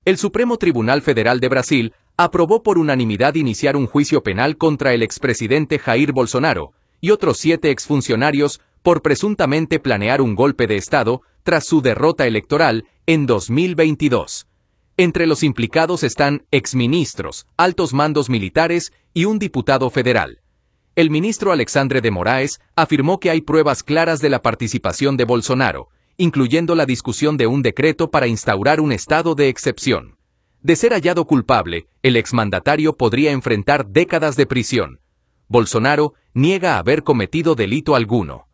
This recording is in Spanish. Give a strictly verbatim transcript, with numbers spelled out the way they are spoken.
El Supremo Tribunal Federal de Brasil aprobó por unanimidad iniciar un juicio penal contra el expresidente Jair Bolsonaro y otros siete exfuncionarios por presuntamente planear un golpe de Estado tras su derrota electoral en dos mil veintidós. Entre los implicados están exministros, altos mandos militares y un diputado federal. El ministro Alexandre de Moraes afirmó que hay pruebas claras de la participación de Bolsonaro, incluyendo la discusión de un decreto para instaurar un estado de excepción. De ser hallado culpable, el exmandatario podría enfrentar décadas de prisión. Bolsonaro niega haber cometido delito alguno.